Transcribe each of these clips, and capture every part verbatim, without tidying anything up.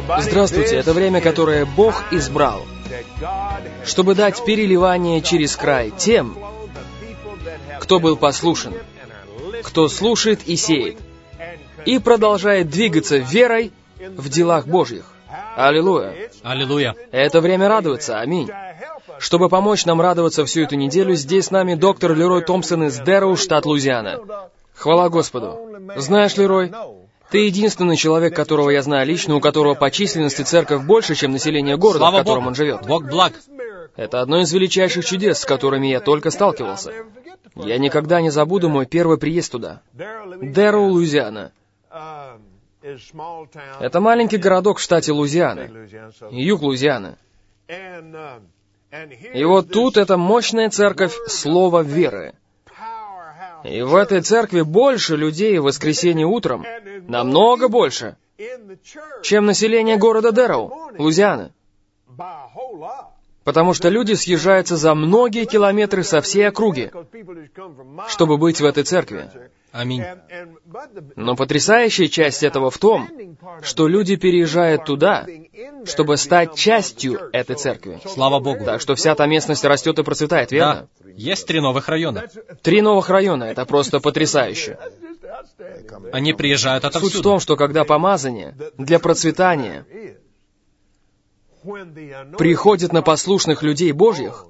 Здравствуйте, это время, которое Бог избрал, чтобы дать переливание через край тем, кто был послушен, кто слушает и сеет, и продолжает двигаться верой в делах Божьих. Аллилуйя! Аллилуйя! Это время радоваться, аминь. Чтобы помочь нам радоваться всю эту неделю, здесь с нами доктор Лерой Томпсон из Дэроу, штат Луизиана. Хвала Господу! Знаешь, Лерой, ты единственный человек, которого я знаю лично, у которого по численности церковь больше, чем население города, Слава в котором Богу. он живет. Бог благ. Это одно из величайших чудес, с которыми я только сталкивался. Я никогда не забуду мой первый приезд туда. Дэроу, Луизиана. Это маленький городок в штате Луизиана, юг Луизианы. И вот тут это мощная церковь Слова Веры. И в этой церкви больше людей в воскресенье утром, намного больше, чем население города Дэроу, Луизианы. Потому что люди съезжаются за многие километры со всей округи, чтобы быть в этой церкви. Аминь. Но потрясающая часть этого в том, что люди переезжают туда, чтобы стать частью этой церкви. Слава Богу. Так что вся та местность растет и процветает, верно? Да. Есть три новых района. Три новых района — это просто потрясающе. Они приезжают отовсюду. Суть в том, что когда помазание для процветания приходит на послушных людей Божьих,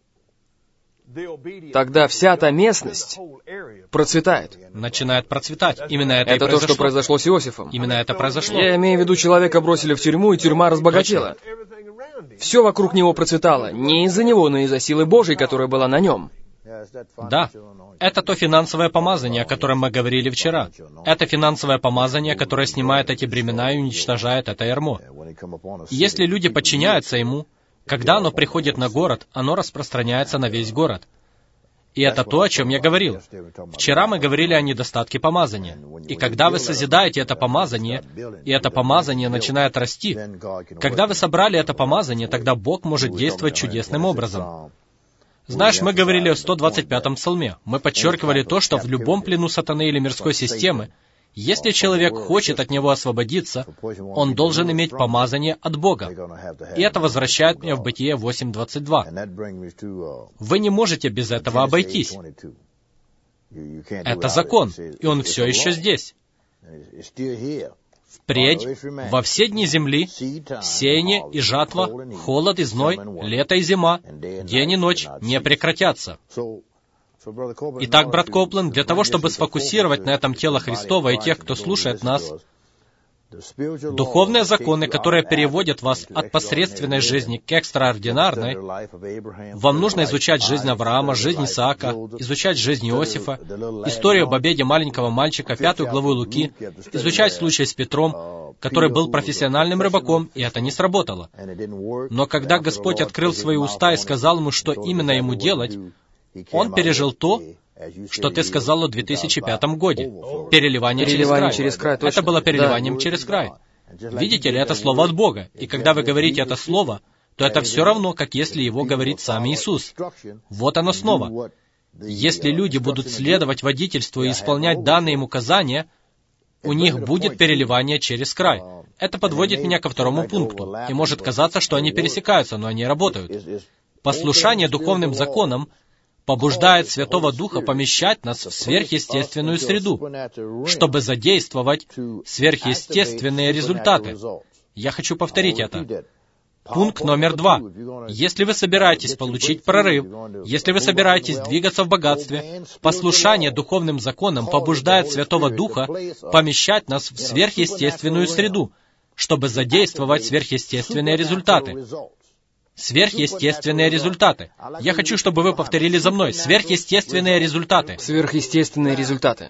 тогда вся та местность процветает. Начинает процветать. Именно это, Это и то, произошло. что произошло с Иосифом. Именно это произошло. Я имею в виду, человека бросили в тюрьму, и тюрьма разбогатела. Все вокруг него процветало. Не из-за него, но из-за силы Божьей, которая была на нем. Да. Это то финансовое помазание, о котором мы говорили вчера. Это финансовое помазание, которое снимает эти бремена и уничтожает это ярмо. И если люди подчиняются ему, когда оно приходит на город, оно распространяется на весь город. И это то, о чем я говорил. Вчера мы говорили о недостатке помазания. И когда вы созидаете это помазание, и это помазание начинает расти, когда вы собрали это помазание, тогда Бог может действовать чудесным образом. Знаешь, мы говорили о сто двадцать пятом псалме. Мы подчеркивали то, что в любом плену сатаны или мирской системы, если человек хочет от него освободиться, он должен иметь помазание от Бога. И это возвращает меня в Бытие восемь двадцать два. Вы не можете без этого обойтись. Это закон, и он все еще здесь. Впредь, во все дни земли, сеяние и жатва, холод и зной, лето и зима, день и ночь не прекратятся. Итак, брат Коупленд, для того, чтобы сфокусировать на этом тело Христова и тех, кто слушает нас, духовные законы, которые переводят вас от посредственной жизни к экстраординарной, вам нужно изучать жизнь Авраама, жизнь Исаака, изучать жизнь Иосифа, историю об обеде маленького мальчика, пятую главу Луки, изучать случай с Петром, который был профессиональным рыбаком, и это не сработало. Но когда Господь открыл свои уста и сказал ему, что именно ему делать, он пережил то, что ты сказал о две тысячи пятом годе. Переливание, Переливание через через край. край, точно. Это было переливанием Да. через край. Видите ли, это слово от Бога. И когда вы говорите это слово, то это все равно, как если его говорит сам Иисус. Вот оно снова. Если люди будут следовать водительству и исполнять данные им указания, у них будет переливание через край. Это подводит меня ко второму пункту. И может казаться, что они пересекаются, но они работают. Послушание духовным законам побуждает Святого Духа помещать нас в сверхъестественную среду, чтобы задействовать сверхъестественные результаты. Я хочу повторить это. Пункт номер два. Если вы собираетесь получить прорыв, если вы собираетесь двигаться в богатстве, послушание духовным законам побуждает Святого Духа помещать нас в сверхъестественную среду, чтобы задействовать сверхъестественные результаты. Сверхъестественные результаты. Я хочу, чтобы вы повторили за мной. Сверхъестественные результаты. Сверхъестественные результаты.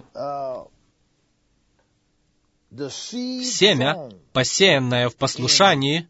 Семя, посеянное в послушании,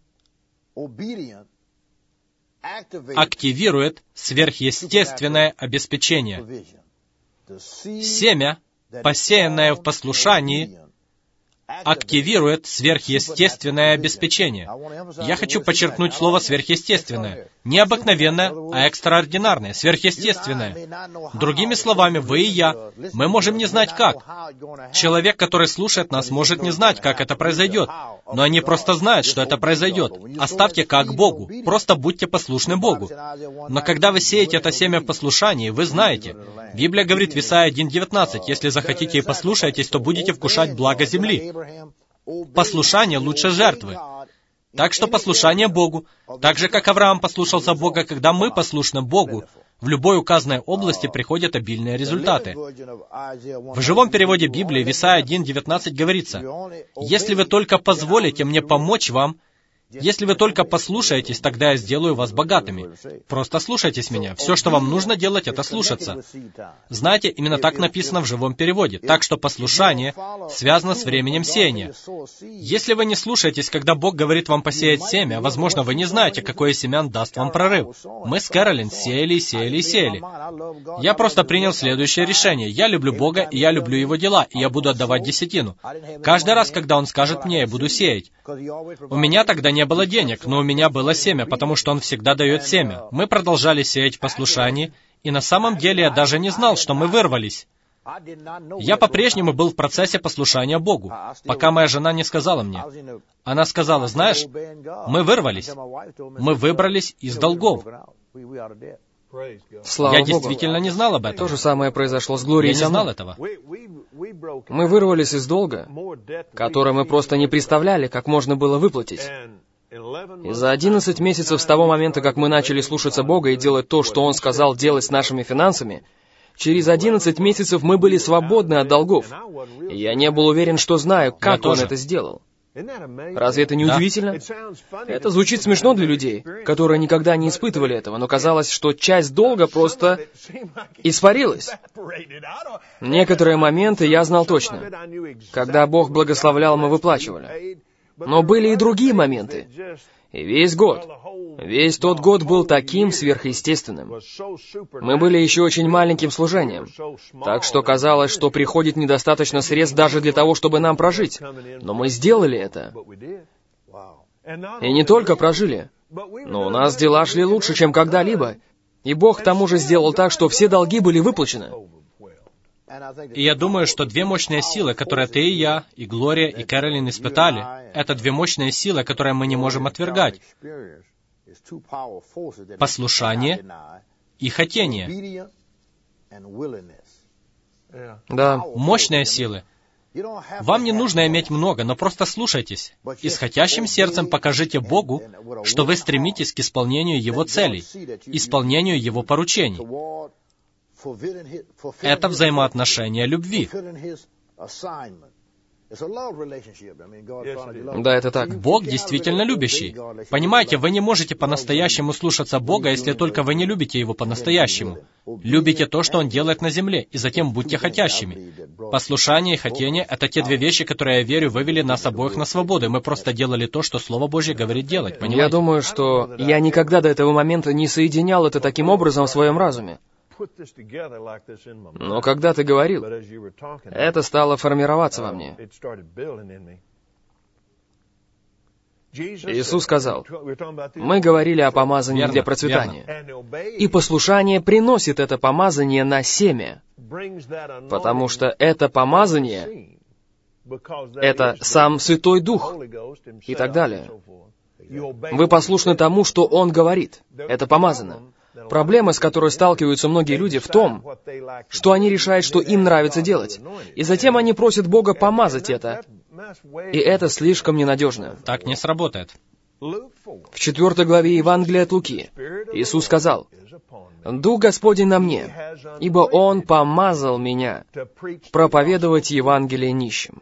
активирует сверхъестественное обеспечение. Семя, посеянное в послушании, активирует сверхъестественное обеспечение. Я хочу подчеркнуть слово «сверхъестественное». Не обыкновенное, а экстраординарное, сверхъестественное. Другими словами, вы и я, мы можем не знать как. Человек, который слушает нас, может не знать, как это произойдет. Но они просто знают, что это произойдет. Оставьте как Богу. Просто будьте послушны Богу. Но когда вы сеете это семя в послушании, вы знаете. Библия говорит в Исайя один девятнадцать, «Если захотите и послушаетесь, то будете вкушать благо земли». Послушание лучше жертвы. Так что послушание Богу, так же, как Авраам послушался Бога, когда мы послушны Богу, в любой указанной области приходят обильные результаты. В живом переводе Библии в Исайя один девятнадцать говорится, «Если вы только позволите мне помочь вам, если вы только послушаетесь, тогда я сделаю вас богатыми». Просто слушайтесь меня. Все, что вам нужно делать, это слушаться. Знаете, именно так написано в живом переводе. Так что послушание связано с временем сеяния. Если вы не слушаетесь, когда Бог говорит вам посеять семя, возможно, вы не знаете, какое семян даст вам прорыв. Мы с Кэролин сеяли, сеяли, сеяли. Я просто принял следующее решение. Я люблю Бога, и я люблю Его дела, и я буду отдавать десятину. Каждый раз, когда Он скажет мне, я буду сеять. У меня тогда не было денег, но у меня было семя, потому что Он всегда дает семя. Мы продолжали сеять в послушании, и на самом деле я даже не знал, что мы вырвались. Я по-прежнему был в процессе послушания Богу, пока моя жена не сказала мне. Она сказала, знаешь, мы вырвались, мы выбрались из долгов. Слава Я Богу. действительно не знал об этом. То же самое произошло с Глорией. Я не знал этого. Мы вырвались из долга, который мы просто не представляли, как можно было выплатить. И за одиннадцать месяцев с того момента, как мы начали слушаться Бога и делать то, что Он сказал делать с нашими финансами, через одиннадцать месяцев мы были свободны от долгов. И я не был уверен, что знаю, как Он это сделал. Разве это не Да. удивительно? Это звучит смешно для людей, которые никогда не испытывали этого, но казалось, что часть долга просто испарилась. Некоторые моменты я знал точно. Когда Бог благословлял, мы выплачивали. Но были и другие моменты. И весь год, весь тот год был таким сверхъестественным. Мы были еще очень маленьким служением, так что казалось, что приходит недостаточно средств даже для того, чтобы нам прожить. Но мы сделали это. И не только прожили, но у нас дела шли лучше, чем когда-либо. И Бог к тому же сделал так, что все долги были выплачены. И я думаю, что две мощные силы, которые ты и я, и Глория, и Кэролин испытали, это две мощные силы, которые мы не можем отвергать. Послушание и хотение. Да. Мощные силы. Вам не нужно иметь много, но просто слушайтесь. И с хотящим сердцем покажите Богу, что вы стремитесь к исполнению Его целей, исполнению Его поручений. Это взаимоотношение любви. Да, это так. Бог действительно любящий. Понимаете, вы не можете по-настоящему слушаться Бога, если только вы не любите Его по-настоящему. Любите то, что Он делает на земле, и затем будьте хотящими. Послушание и хотение — это те две вещи, которые, я верю, вывели нас обоих на свободу, и мы просто делали то, что Слово Божье говорит делать, понимаете? Я думаю, что я никогда до этого момента не соединял это таким образом в своем разуме. Но когда ты говорил, это стало формироваться во мне. Иисус сказал, мы говорили о помазании Верно, для процветания. И послушание приносит это помазание на семя, потому что это помазание — это сам Святой Дух и так далее. Вы послушны тому, что Он говорит. Это помазано. Проблема, с которой сталкиваются многие люди, в том, что они решают, что им нравится делать. И затем они просят Бога помазать это. И это слишком ненадежно. Так не сработает. В четвертой главе Евангелия от Луки Иисус сказал, «Дух Господень на мне, ибо Он помазал меня проповедовать Евангелие нищим».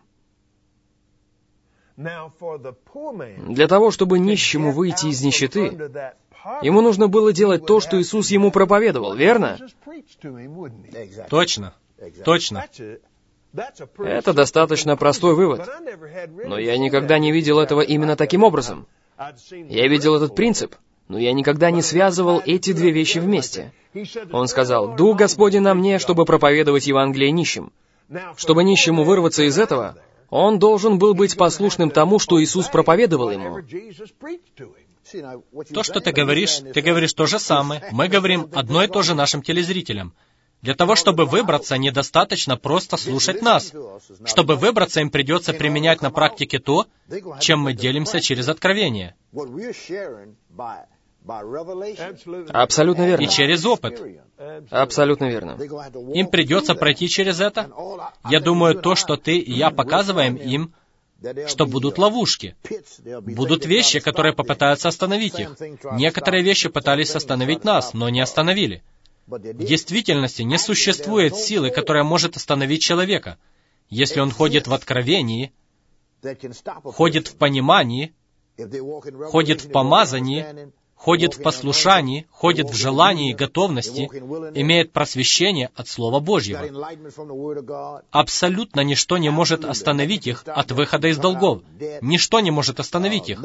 Для того, чтобы нищему выйти из нищеты, ему нужно было делать то, что Иисус ему проповедовал, верно? Точно. Точно. Это достаточно простой вывод. Но я никогда не видел этого именно таким образом. Я видел этот принцип, но я никогда не связывал эти две вещи вместе. Он сказал, «Дух Господень на мне, чтобы проповедовать Евангелие нищим». Чтобы нищему вырваться из этого, Он должен был быть послушным тому, что Иисус проповедовал ему. То, что ты говоришь, ты говоришь то же самое. Мы говорим одно и то же нашим телезрителям. Для того, чтобы выбраться, недостаточно просто слушать нас. Чтобы выбраться, им придется применять на практике то, чем мы делимся через откровение. Абсолютно верно. И через опыт. Абсолютно верно. Им придется пройти через это. Я думаю, то, что ты и я показываем им, что будут ловушки. Будут вещи, которые попытаются остановить их. Некоторые вещи пытались остановить нас, но не остановили. В действительности не существует силы, которая может остановить человека, если он ходит в откровении, ходит в понимании, ходит в помазании, ходит в послушании, ходит в желании и готовности, имеет просвещение от Слова Божьего. Абсолютно ничто не может остановить их от выхода из долгов. Ничто не может остановить их.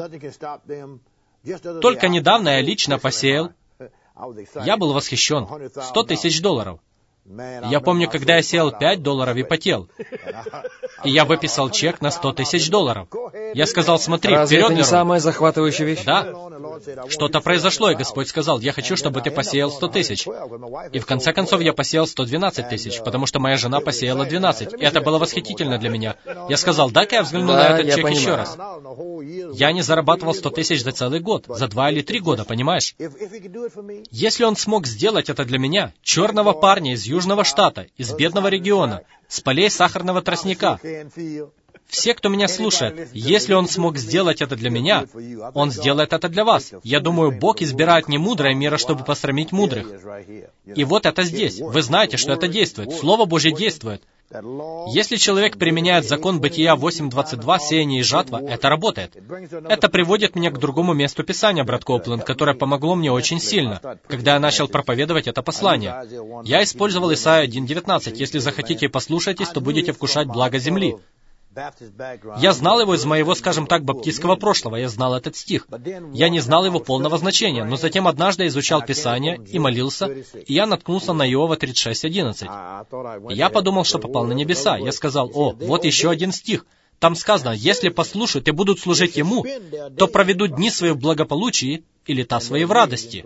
Только недавно я лично посеял. Я был восхищен. Сто тысяч долларов. Я помню, когда я сеял пять долларов и потел. И я выписал чек на сто тысяч долларов. Я сказал, смотри, Разве вперед, это не Лерой. самая захватывающая вещь? Да. Что-то произошло, и Господь сказал, я хочу, чтобы ты посеял сто тысяч. И в конце концов я посеял сто двенадцать тысяч, потому что моя жена посеяла двенадцать. И это было восхитительно для меня. Я сказал, дай-ка я взгляну Да, на этот я чек понимаю. еще раз. Я не зарабатывал сто тысяч за целый год, за два или три года, понимаешь? Если он смог сделать это для меня, черного парня из Южного штата, из бедного региона, с полей сахарного тростника, все, кто меня слушает, если он смог сделать это для меня, он сделает это для вас. Я думаю, Бог избирает не мудрое мира, чтобы посрамить мудрых. И вот это здесь. Вы знаете, что это действует. Слово Божье действует. Если человек применяет закон Бытия восемь двадцать два, сеяние и жатва, это работает. Это приводит меня к другому месту Писания, брат Коупленд, которое помогло мне очень сильно, когда я начал проповедовать это послание. Я использовал Исайя один девятнадцать. Если захотите и послушаетесь, то будете вкушать благо земли. Я знал его из моего, скажем так, баптистского прошлого, я знал этот стих. Я не знал его полного значения, но затем однажды я изучал Писание и молился, и я наткнулся на Иова тридцать шесть одиннадцать. И я подумал, что попал на небеса. Я сказал, о, вот еще один стих. Там сказано, если послушают и будут служить Ему, то проведут дни свои в благополучии и лета свои в радости.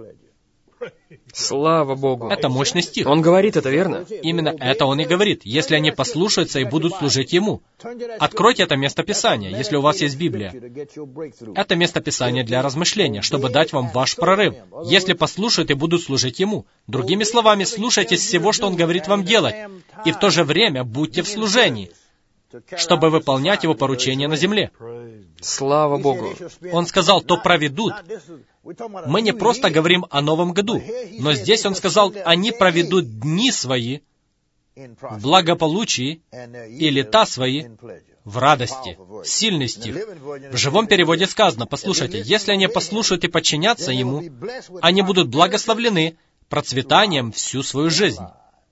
Слава Богу. Это мощный стих. Он говорит это, верно? Именно это он и говорит, если они послушаются и будут служить Ему. Откройте это место Писания, если у вас есть Библия. Это место Писания для размышления, чтобы дать вам ваш прорыв. Если послушают и будут служить Ему. Другими словами, слушайтесь всего, что Он говорит вам делать, и в то же время будьте в служении, чтобы выполнять Его поручения на земле. Слава Богу. Он сказал, то проведут. Мы не просто говорим о Новом году, но здесь Он сказал, они проведут дни свои в благополучии и лета свои в радости. Сильный стих. В живом переводе сказано, послушайте, если они послушают и подчинятся Ему, они будут благословлены процветанием всю свою жизнь.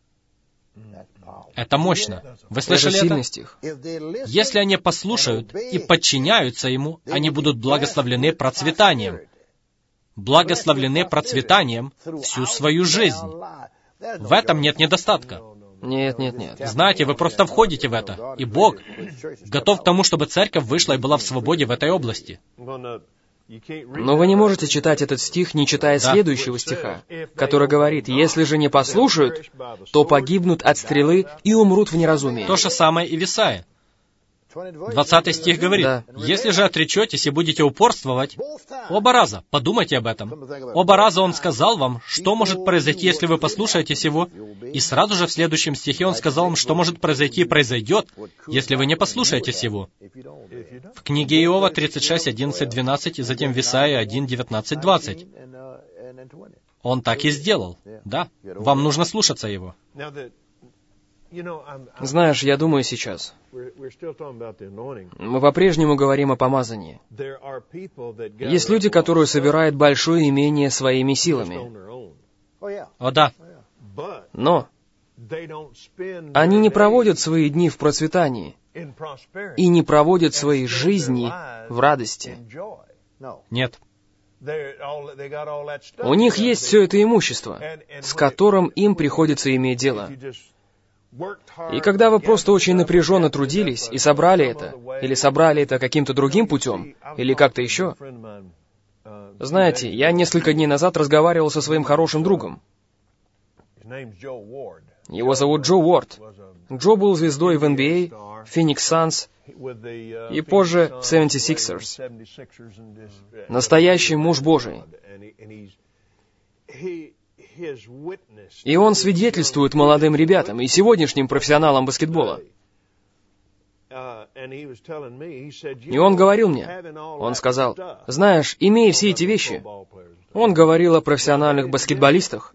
Это мощно. Вы слышали Это это? сильный стих. Если они послушают и подчиняются Ему, они будут благословлены процветанием. Благословлены процветанием всю свою жизнь. В этом нет недостатка. Нет, нет, нет. Знаете, вы просто входите в это, и Бог готов к тому, чтобы церковь вышла и была в свободе в этой области. Но вы не можете читать этот стих, не читая Да. следующего стиха, который говорит, «Если же не послушают, то погибнут от стрелы и умрут в неразумии». То же самое и в Исаии. двадцатый стих говорит, Да. «Если же отречетесь и будете упорствовать, оба раза, подумайте об этом, оба раза Он сказал вам, что может произойти, если вы послушаетесь Его, и сразу же в следующем стихе Он сказал вам, что может произойти и произойдет, если вы не послушаетесь Его». В книге Иова тридцать шесть, одиннадцать, двенадцать, и затем в Исаии один, девятнадцать, двадцать. Он так и сделал. Да, вам нужно слушаться Его. Знаешь, я думаю сейчас, мы по-прежнему говорим о помазании. Есть люди, которые собирают большое имение своими силами. О да, Но они не проводят свои дни в процветании и не проводят свои жизни в радости. нет. У них есть все это имущество, с которым им приходится иметь дело. И когда вы просто очень напряженно трудились и собрали это, или собрали это каким-то другим путем, или как-то еще. Знаете, я несколько дней назад разговаривал со своим хорошим другом. Его зовут Джо Уорд. Джо был звездой в эн би эй, Phoenix Suns и позже в семьдесят шестерс. Настоящий муж Божий. И он свидетельствует молодым ребятам и сегодняшним профессионалам баскетбола. И он говорил мне, он сказал, знаешь, имея все эти вещи, он говорил о профессиональных баскетболистах,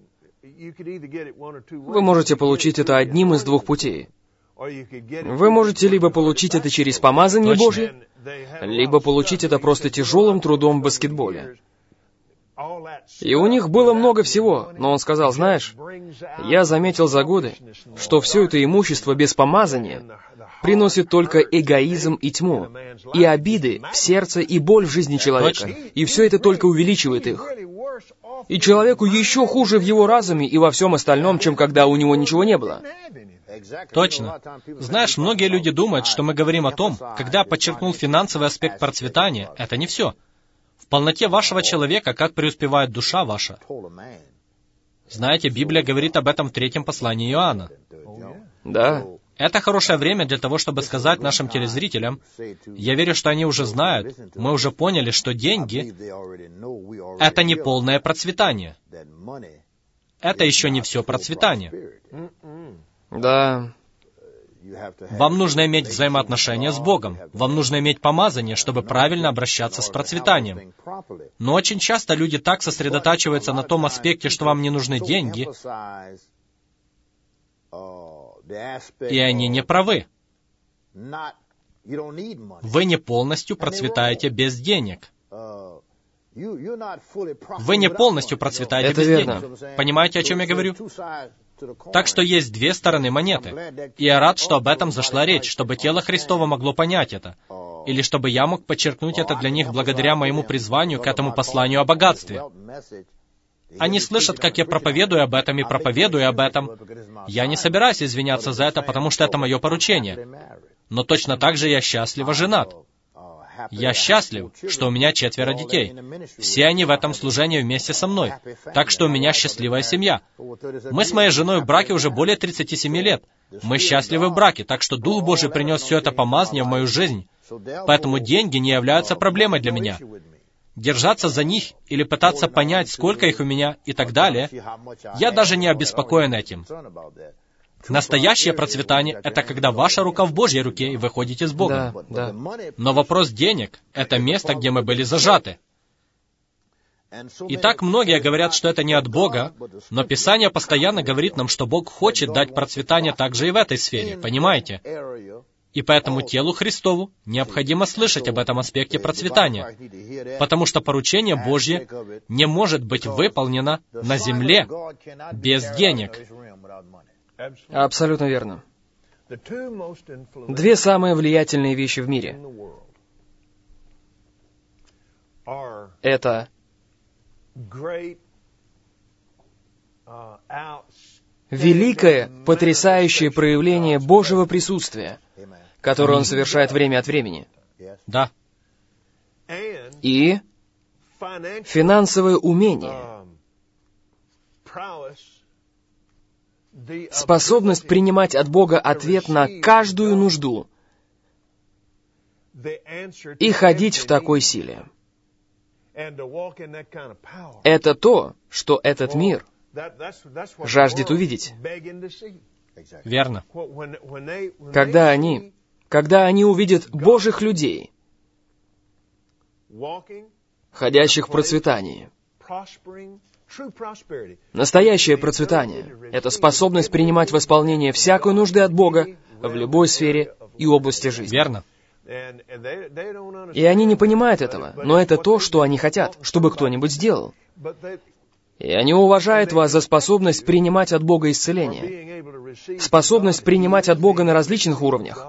вы можете получить это одним из двух путей. Вы можете либо получить это через помазание Точно. Божье, либо получить это просто тяжелым трудом в баскетболе. И у них было много всего, но он сказал, знаешь, я заметил за годы, что все это имущество без помазания приносит только эгоизм и тьму, и обиды в сердце, и боль в жизни человека. Точно. И все это только увеличивает их. И человеку еще хуже в его разуме и во всем остальном, чем когда у него ничего не было. Точно. Знаешь, многие люди думают, что мы говорим о том, когда я подчеркнул финансовый аспект процветания, это не все. В полноте вашего человека, как преуспевает душа ваша. Знаете, Библия говорит об этом в третьем послании Иоанна. Да. Это хорошее время для того, чтобы сказать нашим телезрителям, я верю, что они уже знают, мы уже поняли, что деньги — это не полное процветание. Это еще не все процветание. Да. Вам нужно иметь взаимоотношения с Богом. Вам нужно иметь помазание, чтобы правильно обращаться с процветанием. Но очень часто люди так сосредотачиваются на том аспекте, что вам не нужны деньги, и они не правы. Вы не полностью процветаете без денег. Вы не полностью процветаете Это без верно. денег. Понимаете, о чем я говорю? Так что есть две стороны монеты. И я рад, что об этом зашла речь, чтобы тело Христово могло понять это. Или чтобы я мог подчеркнуть это для них благодаря моему призванию к этому посланию о богатстве. Они слышат, как я проповедую об этом и проповедую об этом. Я не собираюсь извиняться за это, потому что это мое поручение. Но точно так же я счастливо женат. Я счастлив, что у меня четверо детей. Все они в этом служении вместе со мной. Так что у меня счастливая семья. Мы с моей женой в браке уже более тридцати семи лет. Мы счастливы в браке, так что Дух Божий принес все это помазание в мою жизнь. Поэтому деньги не являются проблемой для меня. Держаться за них или пытаться понять, сколько их у меня и так далее, я даже не обеспокоен этим. Настоящее процветание — это когда ваша рука в Божьей руке, и вы ходите с Богом. Да, да. Но вопрос денег — это место, где мы были зажаты. И так многие говорят, что это не от Бога, но Писание постоянно говорит нам, что Бог хочет дать процветание также и в этой сфере, понимаете? И поэтому телу Христову необходимо слышать об этом аспекте процветания, потому что поручение Божье не может быть выполнено на земле без денег. Абсолютно верно. Две самые влиятельные вещи в мире — это великое, потрясающее проявление Божьего присутствия, которое Он совершает время от времени. Да. И финансовое умение, способность принимать от Бога ответ на каждую нужду и ходить в такой силе. Это то, что этот мир жаждет увидеть. Верно. Когда они, когда они увидят Божьих людей, ходящих в процветании. Настоящее процветание — это способность принимать восполнение всякой нужды от Бога в любой сфере и области жизни. Верно. И они не понимают этого, но это то, что они хотят, чтобы кто-нибудь сделал. И они уважают вас за способность принимать от Бога исцеление, способность принимать от Бога на различных уровнях.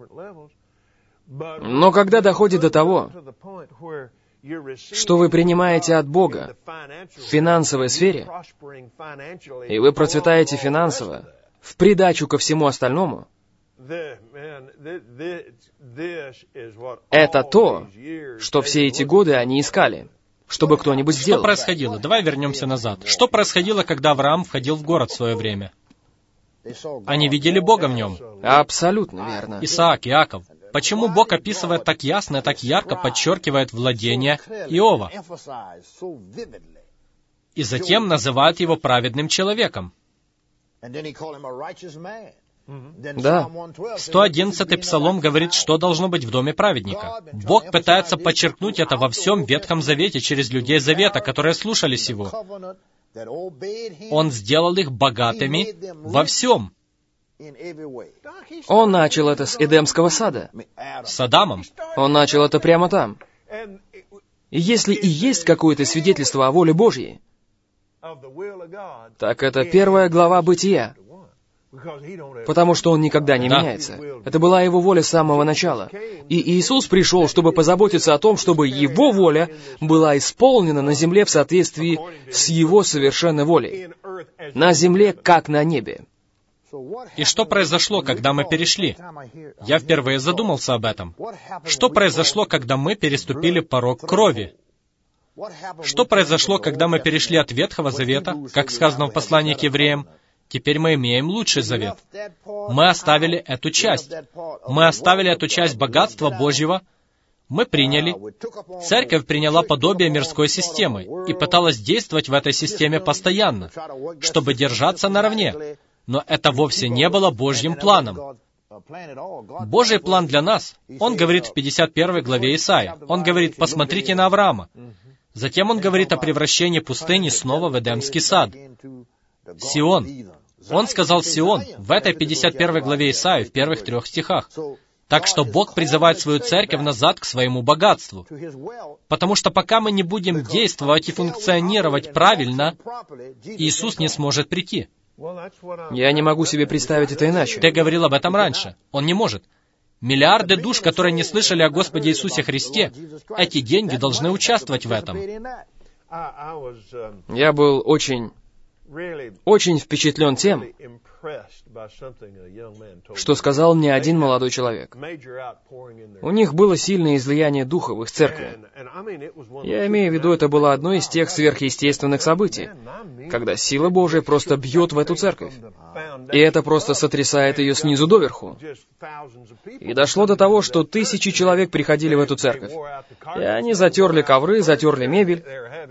Но когда доходит до того, что вы принимаете от Бога в финансовой сфере, и вы процветаете финансово, в придачу ко всему остальному, это то, что все эти годы они искали, чтобы кто-нибудь сделал. Что происходило? Давай вернемся назад. Что происходило, когда Авраам входил в город в свое время? Они видели Бога в нем. Абсолютно верно. Исаак, Иаков. Почему Бог описывает так ясно и так ярко, подчеркивает владение Иова? И затем называет его праведным человеком. Да. сто одиннадцатый Псалом говорит, что должно быть в доме праведника. Бог пытается подчеркнуть это во всем Ветхом Завете через людей Завета, которые слушались Его. Он сделал их богатыми во всем. Он начал это с Эдемского сада. С Адамом. Он начал это прямо там. И если и есть какое-то свидетельство о воле Божьей, так это первая глава Бытия. Потому что Он никогда не Да. меняется. Это была Его воля с самого начала. И Иисус пришел, чтобы позаботиться о том, чтобы Его воля была исполнена на земле в соответствии с Его совершенной волей. На земле, как на небе. И что произошло, когда мы перешли? Я впервые задумался об этом. Что произошло, когда мы переступили порог крови? Что произошло, когда мы перешли от Ветхого Завета, как сказано в послании к евреям? Теперь мы имеем лучший завет. Мы оставили эту часть. Мы оставили эту часть богатства Божьего. Мы приняли. Церковь приняла подобие мирской системы и пыталась действовать в этой системе постоянно, чтобы держаться наравне. Но это вовсе не было Божьим планом. Божий план для нас, Он говорит в пятьдесят первой главе Исаии. Он говорит, посмотрите на Авраама. Затем Он говорит о превращении пустыни снова в Эдемский сад. Сион. Он сказал Сион в этой пятьдесят первой главе Исаии, в первых трех стихах. Так что Бог призывает свою церковь назад к своему богатству. Потому что пока мы не будем действовать и функционировать правильно, Иисус не сможет прийти. Я не могу себе представить это иначе. Ты говорил об этом раньше. Он не может. Миллиарды душ, которые не слышали о Господе Иисусе Христе, эти деньги должны участвовать в этом. Я был очень, очень впечатлен тем, что сказал мне один молодой человек. У них было сильное излияние духа в их церкви. Я имею в виду, это было одно из тех сверхъестественных событий, когда сила Божия просто бьет в эту церковь. И это просто сотрясает ее снизу доверху. И дошло до того, что тысячи человек приходили в эту церковь. И они затерли ковры, затерли мебель.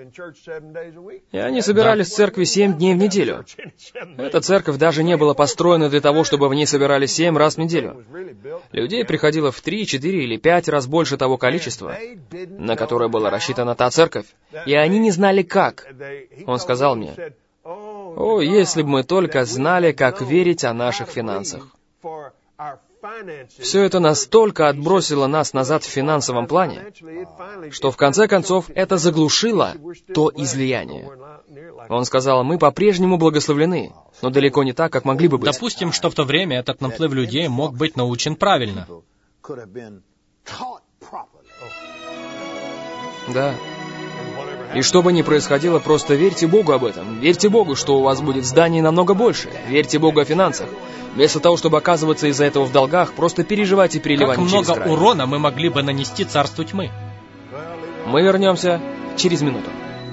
И они собирались в церкви семь дней в неделю. Эта церковь даже не была построена для того, чтобы в ней собирались семь раз в неделю. Людей приходило в три, четыре или пять раз больше того количества, на которое была рассчитана та церковь. И они не знали как. Он сказал мне, «О, если бы мы только знали, как верить о наших финансах». Все это настолько отбросило нас назад в финансовом плане, что в конце концов это заглушило то излияние. Он сказал, мы по-прежнему благословлены, но далеко не так, как могли бы быть. Допустим, что в то время этот наплыв людей мог быть научен правильно. Да. И что бы ни происходило, просто верьте Богу об этом. Верьте Богу, что у вас будет зданий намного больше. Верьте Богу о финансах. Вместо того, чтобы оказываться из-за этого в долгах, просто переживайте переливание через край. Как много урона мы могли бы нанести царству тьмы. Мы вернемся через минуту.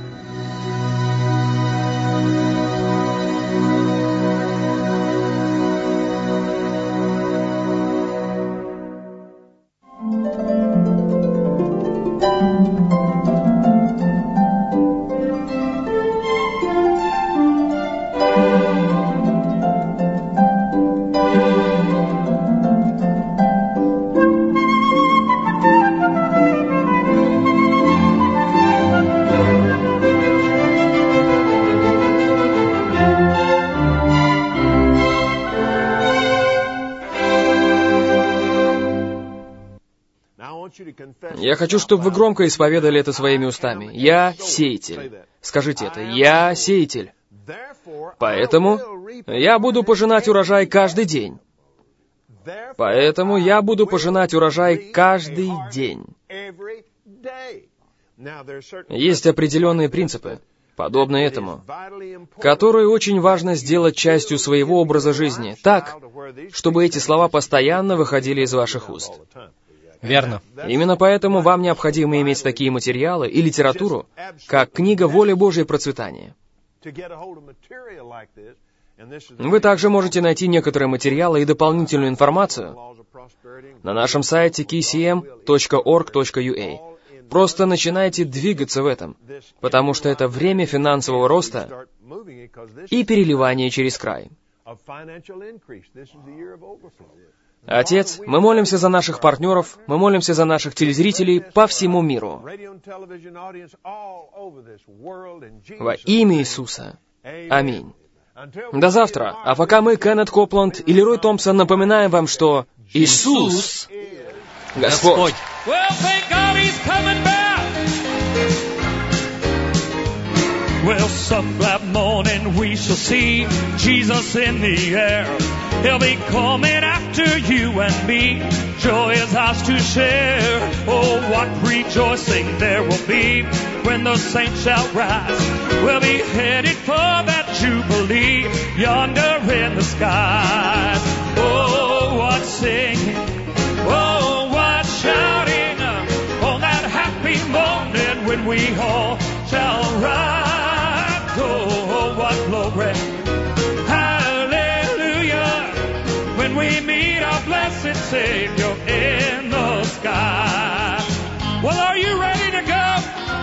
Я хочу, чтобы вы громко исповедали это своими устами. Я сеятель. Скажите это. Я сеятель. Поэтому я буду пожинать урожай каждый день. Поэтому я буду пожинать урожай каждый день. Есть определенные принципы. подобно этому, которую очень важно сделать частью своего образа жизни, так, чтобы эти слова постоянно выходили из ваших уст. Верно. Именно поэтому вам необходимо иметь такие материалы и литературу, как книга «Воля Божьей процветания». Вы также можете найти некоторые материалы и дополнительную информацию на нашем сайте кей си эм точка орг точка ю эй. Просто начинайте двигаться в этом, потому что это время финансового роста и переливания через край. Отец, мы молимся за наших партнеров, мы молимся за наших телезрителей по всему миру. Во имя Иисуса. Аминь. До завтра. А пока мы, Кеннет Копланд и Лерой Томпсон, напоминаем вам, что Иисус Господь. Well, thank God He's coming back. Well, some black morning we shall see Jesus in the air. He'll be coming after you and me. Joy is ours to share. Oh, what rejoicing there will be when the saints shall rise. We'll be headed for that Jubilee yonder in the skies. Oh, what singing. Oh, what shouting on that happy morning when we all shall rise. Oh, what glory. Hallelujah. When we meet our blessed Savior in the sky. Well, are you ready to go?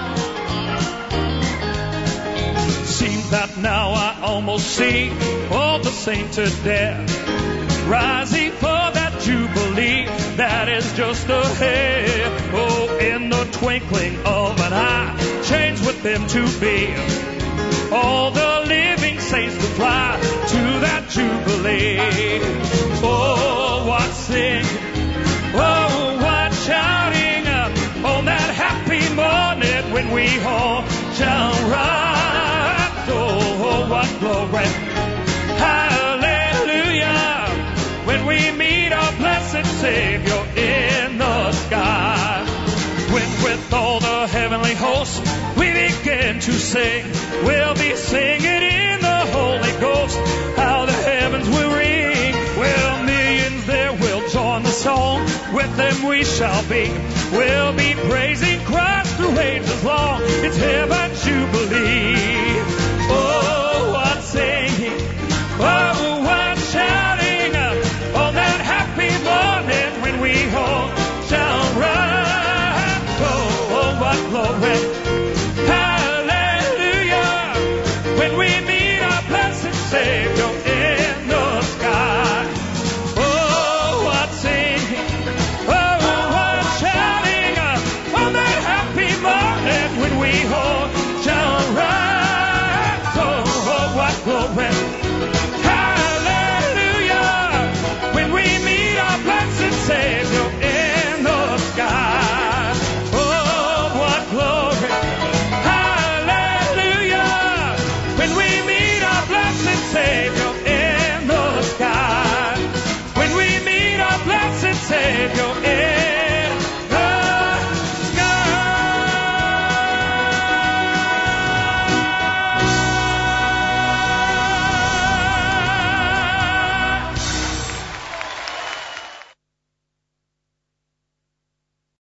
Seems that now I almost see all the saints are dead, rising for that Jubilee that is just ahead. Oh, in the twinkling of an eye, change with them to be all the living saints to fly to that Jubilee. Oh, what singing, oh, what shouting up on that happy morning when we all shall rise. Oh, what glory, hallelujah, when we meet our blessed Savior in the sky. When with all the heavenly hosts we begin to sing, we'll be singing in the Holy Ghost, how the heavens will ring. Well, millions there will join the song, with them we shall be. We'll be praising Christ through ages long, it's heaven jubilee. Oh, what singing, oh, what shouting on that happy morning when we all shall rise. Oh, what glory, hallelujah, when we meet our blessed Savior in the sky. Oh, what singing, oh, what shouting on that happy morning when we all shall rise. Oh, what glory.